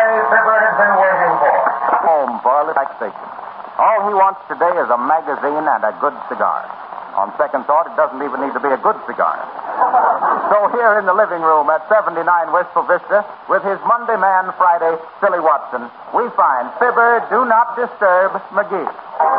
Fibber has been waiting for. Home for relaxation. All he wants today is a magazine and a good cigar. On second thought, it doesn't even need to be a good cigar. So here in the living room at 79 Wistful Vista, with his Monday man Friday, Silly Watson, we find Fibber Do Not Disturb McGee.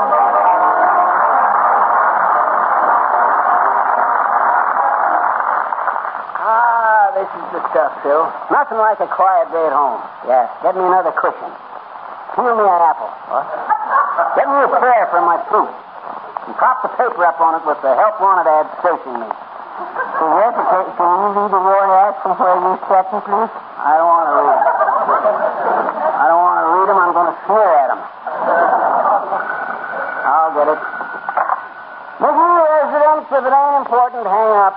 This is the stuff, Phil. Nothing like a quiet day at home. Yeah. Get me another cushion. Peel me an apple. What? Get me a prayer for my flute. And prop the paper up on it with the help wanted ad searching me. So, yes, can you read the word ad from where you second, please? I don't want to read them. I don't want to read them. I'm going to sneer at them. I'll get it. McGee residence, if it ain't important, hang up.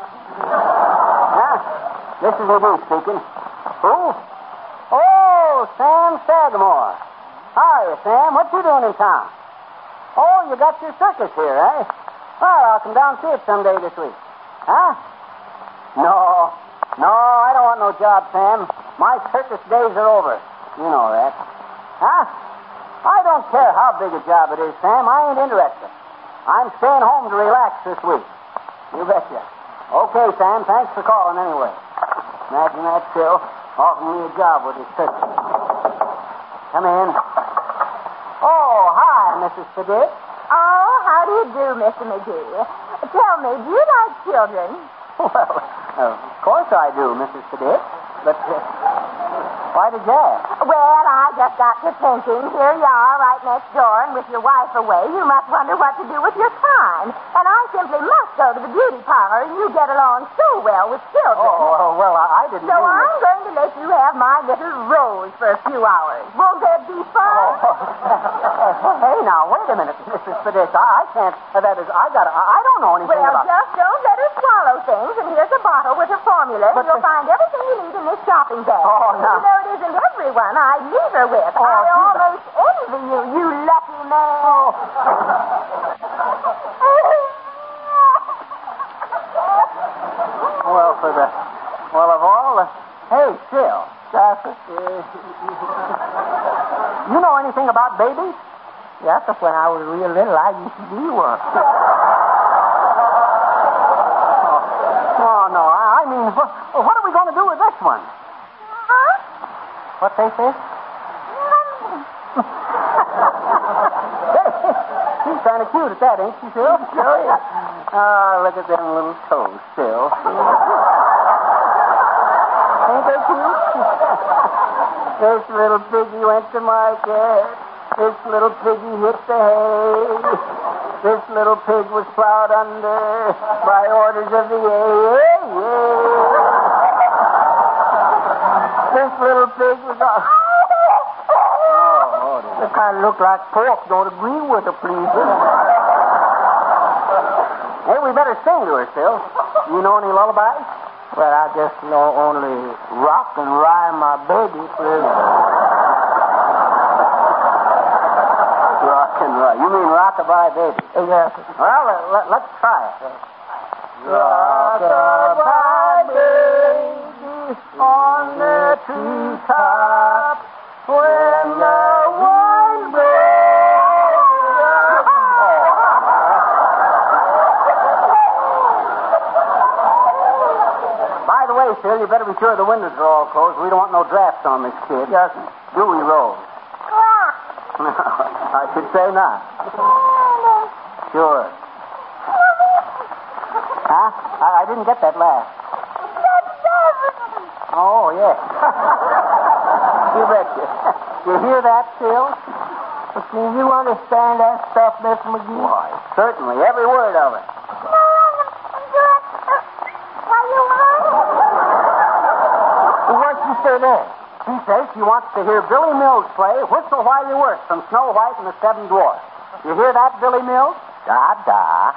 This is McGee speaking. Who? Oh, Sam Sagamore. Hi, Sam. What you doing in town? Oh, you got your circus here, eh? Well, I'll come down and see it someday this week. Huh? No, I don't want no job, Sam. My circus days are over. You know that. Huh? I don't care how big a job it is, Sam. I ain't interested. I'm staying home to relax this week. You betcha. Okay, Sam. Thanks for calling anyway. Imagine that, Phil. Offering me a job with his circus. Come in. Oh, hi, Mrs. Fiddick. Oh, how do you do, Mr. McGee? Tell me, do you like children? Well, of course I do, Mrs. Fiddick. But why did you ask? Well, I just got to thinking. Here you are, right next door, and with your wife away, you must wonder what to do with your time. And I simply must go to the beauty parlor, and you get along so well with children. Oh, well, I didn't So mean I'm going to let you have my little Rose for a few hours. Won't that be fun? Hey, now, wait a minute, Mrs. Fiddick. I can't. That is, I don't know anything Well, about... just don't let her swallow things, and here's a bottle with a formula, and you'll find everything you need in this shopping bag. Oh, no. You know, it isn't everyone I leave her with. Oh, I gee. almost envy you, you lucky man. Oh. Well, of all the... Hey, Phil. You know anything about babies? Yes, when I was real little, I used to be one. No, I mean, what are we going to do with this one? Huh? What they say? She's kind of cute at that, ain't she, Phil? Sure is. Oh, look at them little toes, Phil. Ain't they cute? This little piggy went to market. This little piggy hit the hay. This little pig was plowed under by orders of the This little pig was... They kind of look like pork. Don't agree with her, please. Hey, we better sing to her, Phil. You know any lullabies? Well, I just know only rock and rhyme my baby, please. Rock and roll. You mean rock-a-bye baby? Yes. Well, let's try it. Rock-a-bye baby on the treetop when the wind blows. By the way, Phil, you better be sure the windows are all closed. We don't want no drafts on this kid. Yes. Do we, Rose? No, I should say not. Sure. Huh? I didn't get that last. Oh, yes. You betcha. You hear that, Phil? Can you understand that stuff, Mr. McGee? Why, certainly. Every word of it. What'd she say there? She says she wants to hear Billy Mills play Whistle While You Work from Snow White and the Seven Dwarfs. You hear that, Billy Mills? Da-da.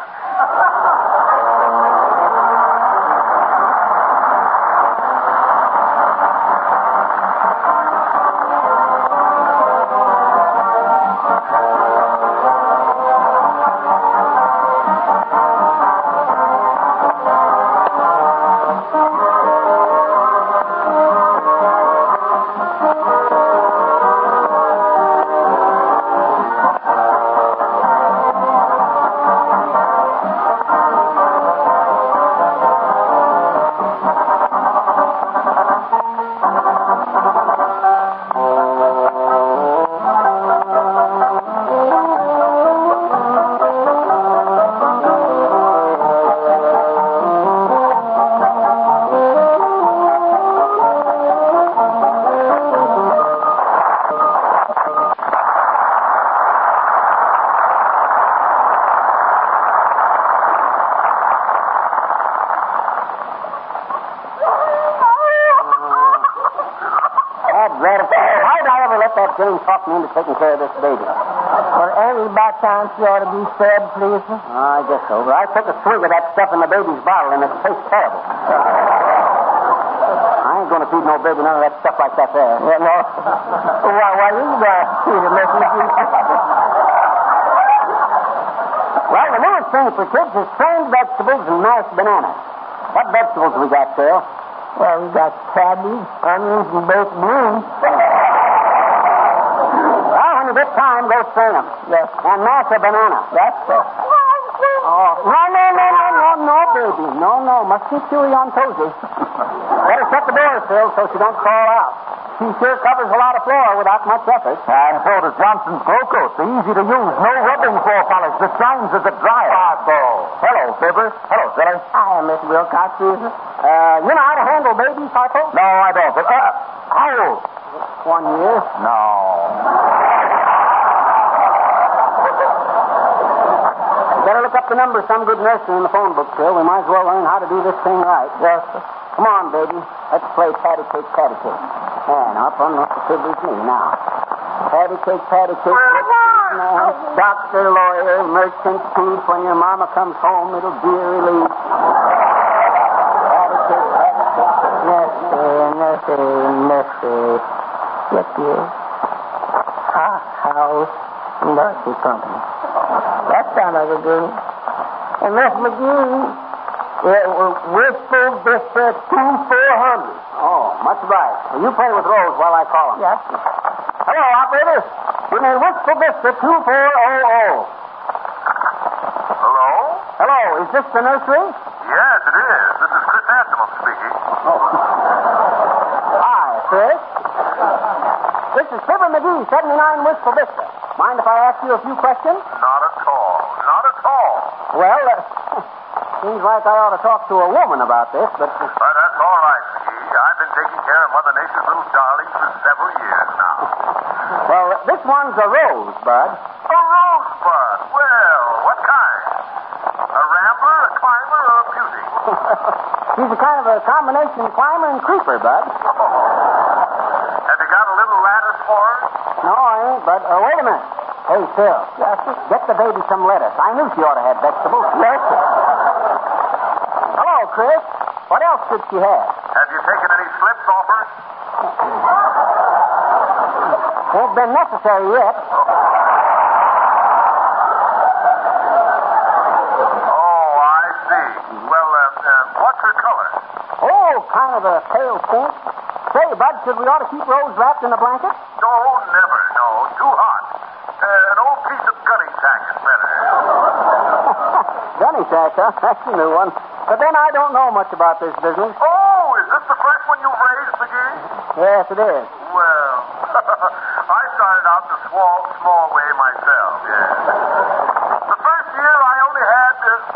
Jane talked me into taking care of this baby. Well, ain't it about time she ought to be fed, please? I guess so. But I took a swig of that stuff in the baby's bottle, and it tastes terrible. I ain't going to feed no baby none of that stuff like that there. Yeah, no. Why, you got to feed her, Mrs. Well, the newest thing for kids is strained vegetables and mashed bananas. What vegetables we got, Phil? Well, we got cabbage, onions, and baked beans. When you get time, go strain them. Yes. And mash a banana. That's it. Oh, no, baby. No. Mustn't chewy on Tozy. Better shut the door, Phil, so she don't crawl out. She sure covers a lot of floor without much effort. And so does Johnson's Glow Coat. They're easy to use. No rubbing floor polish. The shines as it dries. Hello, Fibber. Hello, Silly. Hi, Miss Wilcox, Susan. You know how to handle babies, Harpo? No, I don't. How old? 1 year. No. Better look up the number of some good nursery in the phone book, Phil. We might as well learn how to do this thing right. Yes, sir. Come on, baby. Let's play patty cake, patty cake. Yeah, now up on the Fibber's knee now. Patty cake, doctor, lawyer, merchant, thief. When your mama comes home, it'll be a relief. Patty cake, patty cake. Nursery. Get here. House Nursery Company. That sounds like a good one. And Miss McGee, Wistful Vista 2400. Oh, much obliged. Well, you play with Rose while I call him. Yes. Hello, operator. Give me Wistful Vista 2400. Hello? Hello, is this the nursery? Yes, it is. This is Chris Hanselman speaking. Oh. Hi, Chris. This is Fibber McGee, 79 Wistful Vista. Mind if I ask you a few questions? Not at all. Not at all. Well, seems like I ought to talk to a woman about this, but... But that's all right, McGee. I've been taking care of Mother Nature's little darlings for several years now. Well, this one's a rosebud. A rosebud? Well, what kind? A rambler, a climber, or a beauty? She's a kind of a combination climber and creeper, bud. Have you got a little lattice for her? No, I ain't, but wait a minute. Hey, Phil. Yes, sir. Get the baby some lettuce. I knew she ought to have vegetables. Yes, sir. Hello, Chris. What else should she have? Have you taken any slips off her? Ain't been necessary yet. Oh, I see. Well, what's her color? Oh, kind of a pale pink. Say, bud, should we ought to keep Rose wrapped in a blanket? No, never. No, too hot. An old piece of gunny sack is better. Gunny sack, huh? That's a new one. But then I don't know much about this business. Oh, is this the first one you've raised, McGee? Yes, it is. Well, I started out the small way myself, yes. The first year I only had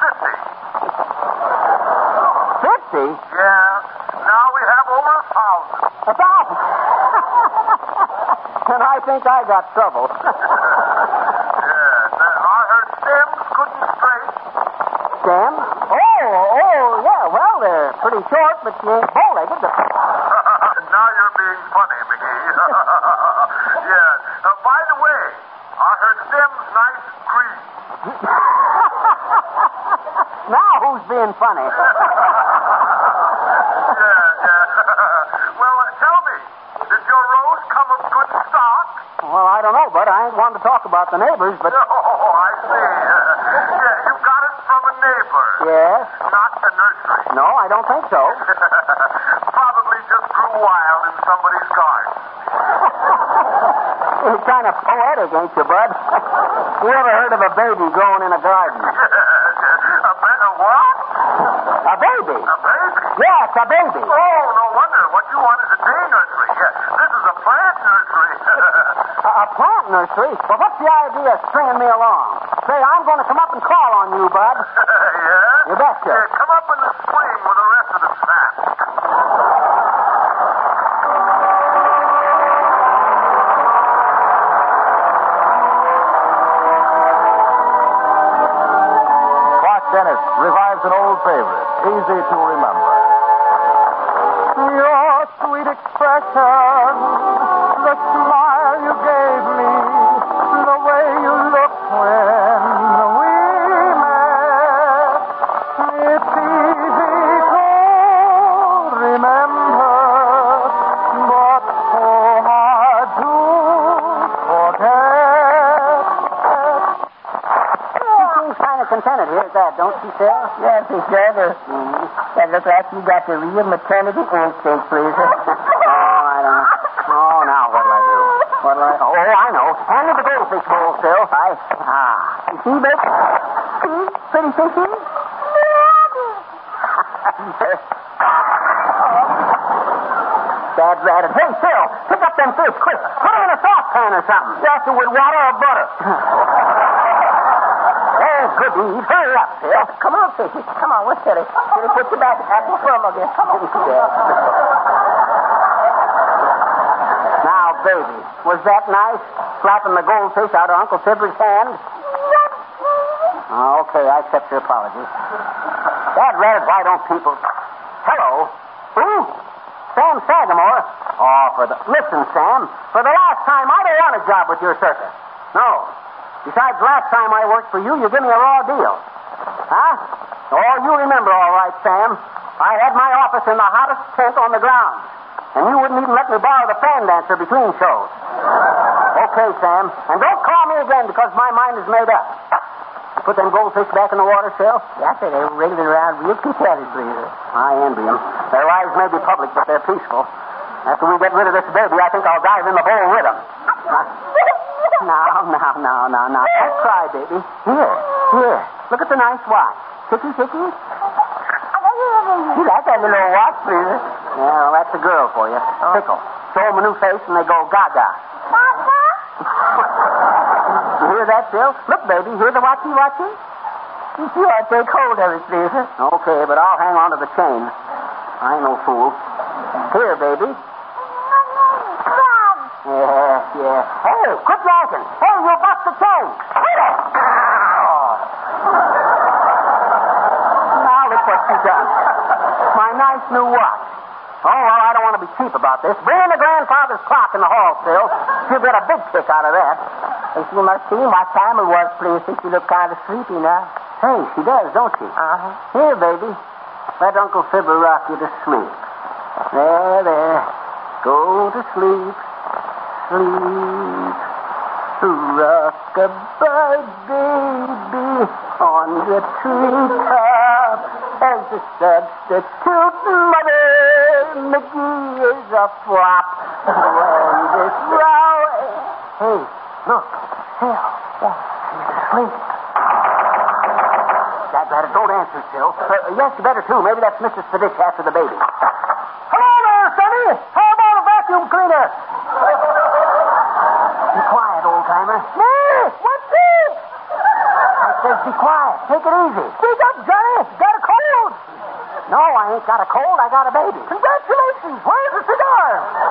50. 50? Yeah. Now we have over 1,000. 1,000? And I think I got trouble. Yes. Are her stems good and straight? Stem? Oh, yeah. Well, they're pretty short, but you ain't bow-legged. Now you're being funny, McGee. Yes. By the way, are her stems nice and green? Now who's being funny? Well, tell me, did your rose come of good stock? Well, I don't know, bud. I ain't wanting to talk about the neighbors, but... Oh, I see. Yeah, you got it from a neighbor. Yes? Not a nursery. No, I don't think so. Probably just grew wild in somebody's garden. You're kind of poetic, ain't you, bud? You ever heard of a baby growing in a garden? A what? A baby? A baby? Yes, a baby. Oh, no wonder. What you want is a day nursery. Yeah. This is a plant nursery. A plant nursery? Well, what's the idea of stringing me along? Say, I'm going to come up and call on you, bud. Yeah? You betcha. Yeah, come up in the spring with the rest of the staff. Clark Dennis revives an old favorite, easy to remember. Your sweet expression, the smile you gave me, the way you looked when we met. It's easy to remember, but so hard to forget. You seem kind of contented here at that, don't you, Phil? Yes, it's rather. That looks like you got the real maternity instinct, please. I don't know. Oh, now what'll I do? Oh, I know. Hand me the goldfish bowl, Phil. You see, Beck? See? Pretty fishy? Dad ratted. Hey, Phil, pick up them fish, quick. Put them in a saucepan or something. Yes, with water or butter. There's good to eat. Hurry up, Phil. Come on, fishy. Come on, we're silly. Silly, put your back at the firm again. Come on. Now, baby, was that nice? Slapping the goldfish out of Uncle Fibber's hand? Okay, I accept your apology. Dad ratted, why don't people... Hello? Who? Sam Sagamore. Listen, Sam, for the last time, I don't want a job with your circus. No. Besides, last time I worked for you, you gave me a raw deal. Huh? Oh, you remember all right, Sam. I had my office in the hottest tent on the ground. And you wouldn't even let me borrow the fan dancer between shows. Okay, Sam. And don't call me again because my mind is made up. You put them goldfish back in the water, Phil? Yes, sir. They were wriggling around real contented, please. I envy them. Their lives may be public, but they're peaceful. After we get rid of this baby, I think I'll dive in the bowl with them. Now. Don't cry, baby. Here. Look at the nice watch. Ticky. You like that little watch, please? Yeah, well, that's a girl for you. Pickle. Show them a new face and they go gaga. You hear that, Phil? Look, baby, hear the watchy? You ought to take hold of it, please. Okay, but I'll hang on to the chain. I ain't no fool. Here, baby. Yeah. Hey, quit yanking. Hey, you'll bust the chain. Now look what you done. My nice new watch. Oh, well, I don't want to be cheap about this. Bring in the grandfather's clock in the hall, Phil. You'll get a big kick out of that. If you must see what time it was, please. She look kind of sleepy now. Hey, she does, don't she? Here, baby. Let Uncle Fibber rock you to sleep. There. Go to sleep. Sleep. Rock-a-bye, baby, on the treetop. As a substitute, Mother McGee is a flop. When this row... Hey, look. Phil. Yeah, she's asleep. That better. Don't answer, Phil. Yes, you better, too. Maybe that's Mrs. Fiddick after the baby. Hello there, Sonny. How about a vacuum cleaner? Be quiet, old-timer. Me? What's this? I said be quiet. Take it easy. Speak up, Johnny. Got a cold? No, I ain't got a cold. I got a baby. Congratulations. Where's the cigar?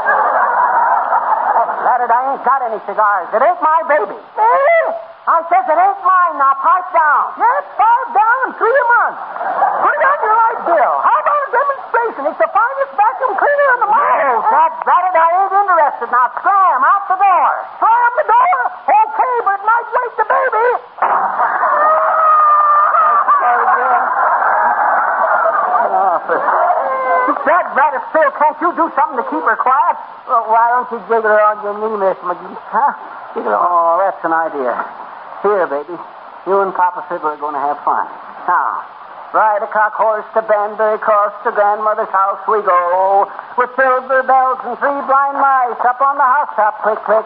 That it, I ain't got any cigars. It ain't my baby. Me? I says it ain't mine. Now pipe down. Yes, pipe down and 3 a month. Put it on your light bill. How about a demonstration? It's the finest vacuum cleaner in the market. No, that it, I ain't interested. Now scram out the door. Slam the door? Okay, but it might wake the baby. That is Phil, can't you do something to keep her quiet? Well, why don't you jiggle her on your knee, Miss McGee? Huh? Oh, that's an idea. Here, baby. You and Papa Fibber are going to have fun. Now, ride a cock horse to Banbury Cross, to grandmother's house we go. With silver bells and 3 blind mice up on the housetop. Click, click.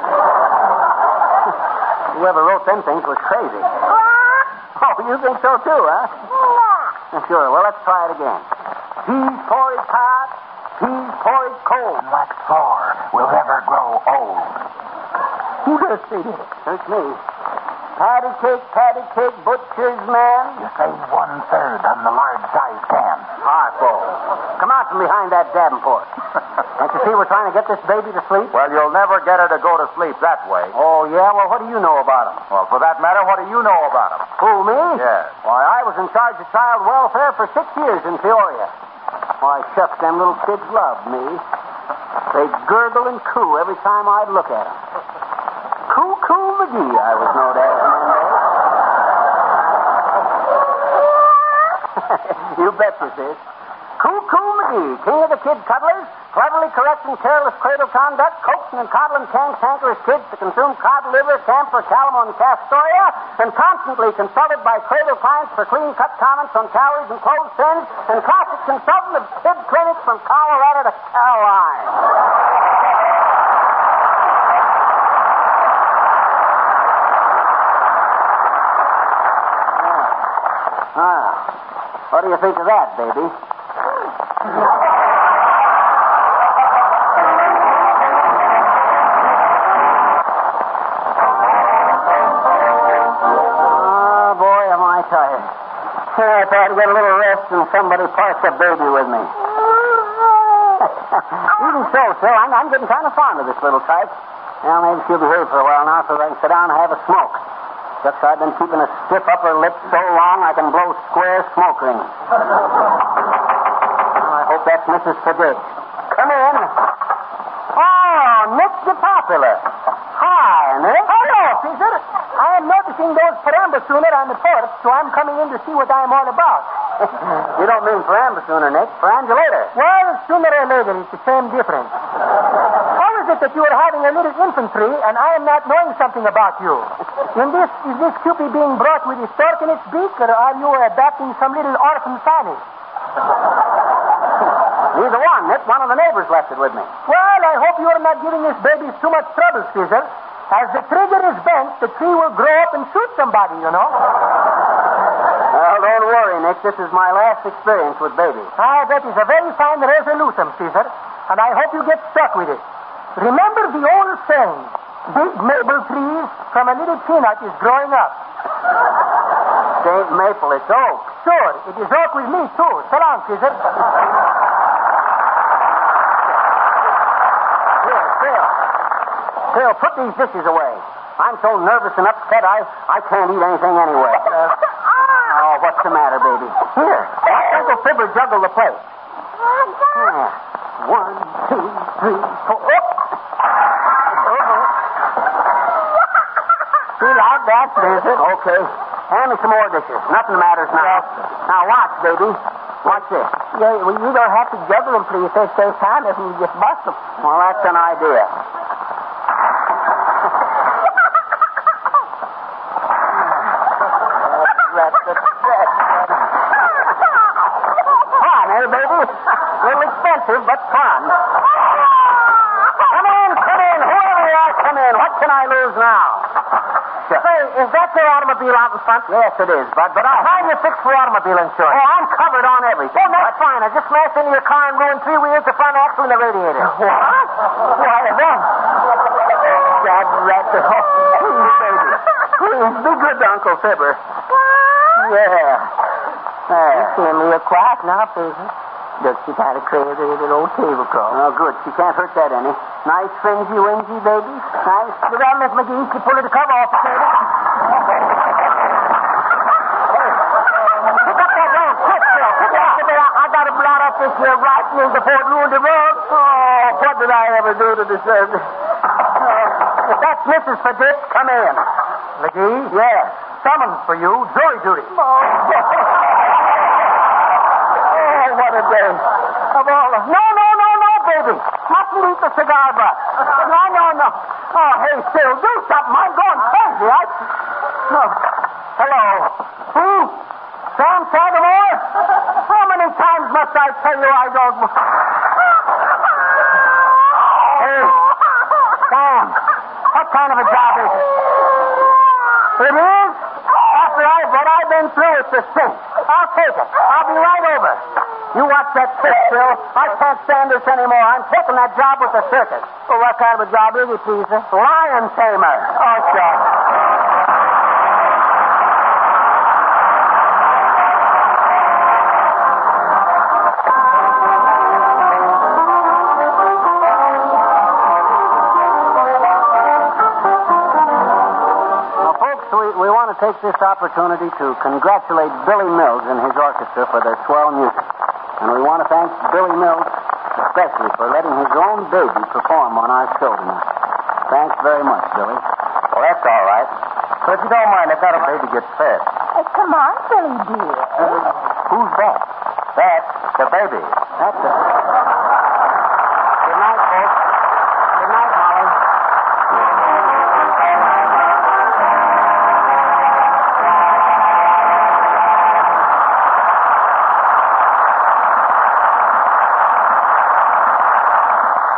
Whoever wrote them things was crazy. Oh, you think so too, huh? Sure. Well, let's try it again. Peas porridge hot, peas porridge cold. Like Thor. never grow old. Who does say that? Search me. Patty cake, butcher's man. You say 1/3 on the large size can. Harpo. Come out from behind that Davenport. Can't you see we're trying to get this baby to sleep? Well, you'll never get her to go to sleep that way. Oh, yeah? Well, what do you know about him? Well, for that matter, what do you know about him? Who, me? Yes. Why, I was in charge of child welfare for 6 years in Peoria. Why, shucks, them little kids loved me. They'd gurgle and coo every time I'd look at them. Coo McGee, I was known as in them days. You betcha, sis. Coo McGee, king of the kid cuddlers, cleverly correcting careless cradle conduct, coaxing and coddling cantankerous kids to consume cod liver, camphor, calomel, and castoria, and constantly consulted by cradle clients for clean-cut comments on calories and clothes trends, and classic consultant of kid clinics from Colorado to Caroline. What do you think of that, baby? Oh, boy, am I tired. I thought I'd get a little rest and somebody park the baby with me. Even so, sir, I'm getting kind of fond of this little type. Well, maybe she'll behave for a while now so I can sit down and have a smoke. Just I've been keeping a stiff upper lip so long I can blow square smoke rings. I hope that's Mrs. Federic. Come in. Oh, Nick the Popular. Hi, Nick. Hello, Caesar. I am noticing those perambusooner on the porch, so I'm coming in to see what I'm all about. You don't mean perambusooner, Nick. Perambulator. Well, sooner or later, it's the same difference. How is it that you are having a little infantry and I am not knowing something about you? Is this Cupid being brought with a stork in its beak, or are you adopting some little orphan Fanny? Neither one, Nick. One of the neighbors left it with me. Well, I hope you are not giving this baby too much trouble, Caesar. As the trigger is bent, the tree will grow up and shoot somebody, you know. Well, don't worry, Nick. This is my last experience with babies. That is a very fine resolution, Caesar, and I hope you get stuck with it. Remember the old saying, big maple trees from a little peanut is growing up. Ain't maple, it's oak. Sure, it is oak with me, too. So long, Caesar. Phil, put these dishes away. I'm so nervous and upset, I can't eat anything anyway. Oh, what's the matter, baby? Here, let Uncle Fibber juggle the plate. Yeah. 1, 2, 3, 4. See, like that, is it? Okay. Hand me some more dishes. Nothing matters now. Now, watch, baby. Watch this. Yeah, well, you don't have to juggle them till you say stay time if you just bust them. Well, that's an idea. Fun, eh, baby? A little expensive, but fun. Come in. Whoever you are, come in. What can I lose now? Sure. Say, is that your automobile out in front? Yes, it is, Bud, but how do you fix for automobile insurance? Oh, I'm covered on everything. Oh, that's fine. I just smashed into your car and ruined 3 wheels, the front axle, and the radiator. What? Why, then? God, rat the hole. Please, baby. Please, be good to Uncle Fibber. Yeah. You seem real quiet now, Susan. Just she kind of crazy with an old tablecloth. Oh, good. She can't hurt that any. Nice fringy-wingy, baby. Nice. Get on, Miss McGee. She pulled the cover off the table. Hey, pick up that damn stick, Phil. Pick it up. I got to blot up this here right news before it ruined the road. Oh, what did I ever do to deserve this? If that's Mrs. Federic, come in. McGee? Yes. Summons for you. Jury duty. Oh, what a day. Of all the... No, baby. Mustn't eat the cigar butt. No. Oh, hey, Phil, do something. I'm going crazy. Oh. Hello. Who? Sam Sagamore? How many times must I tell you I don't... Hey, Sam, what kind of a job is it? It is? After what I've been through, it's a cinch. I'll take it. I'll be right over. You watch that fish, Bill. I can't stand this anymore. I'm taking that job with the circus. Well, what kind of a job is it, Teaser? Lion tamer. Oh, sure. We want to take this opportunity to congratulate Billy Mills and his orchestra for their swell music. And we want to thank Billy Mills especially for letting his own baby perform on our show tonight. Thanks very much, Billy. Well, that's all right. But if you don't mind, I've got a baby gets fed. Come on, Billy dear. Who's that? That's the baby. That's it. Good night, folks.